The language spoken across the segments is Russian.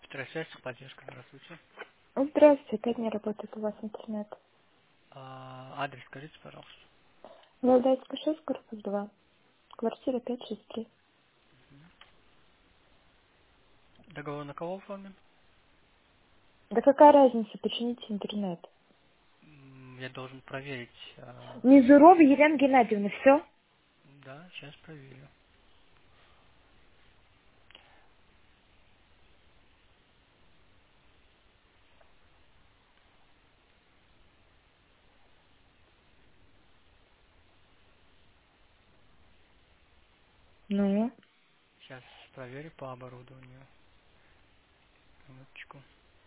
Трансляция, поддержка, здравствуйте. Здравствуйте, опять не работает у вас интернет. Адрес скажите, пожалуйста. Валдайская 6, корпус 2, квартира 563. Договор на кого оформлен? Да какая разница, почините интернет. Я должен проверить. Низурова Елена Геннадьевна, все? Да, сейчас проверю. Ну? Сейчас проверю по оборудованию. Минуточку.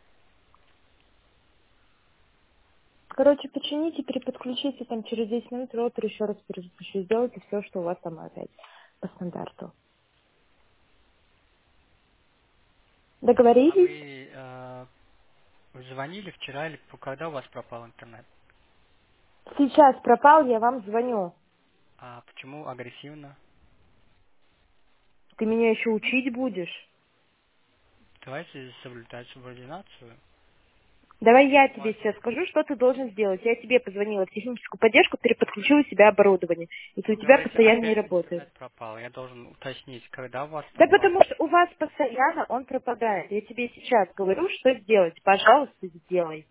Короче, почините, переподключите там через 10 минут, роутер еще раз перезапущу. Сделайте все, что у вас там опять по стандарту. А Договорились? вы звонили вчера или когда у вас пропал интернет? Сейчас пропал, я вам звоню. А почему агрессивно? Ты меня еще учить будешь? Давайте соблюдать субординацию. Давай Если я у тебе вас сейчас скажу, что ты должен сделать. Я тебе позвонила в техническую поддержку, переподключила себе оборудование. И у тебя говорите, постоянно не опять работает. интернет пропал, я должен уточнить, когда у вас Да пропал. потому что у вас постоянно он пропадает. Я тебе сейчас говорю, что сделать. Пожалуйста, сделай.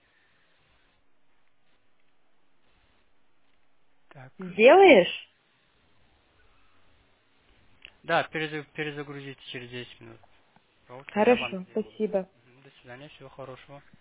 Так. Сделаешь? Да, перезагрузите через 10 минут. Роутер, я вам Хорошо, сделаю. спасибо. До свидания, всего хорошего.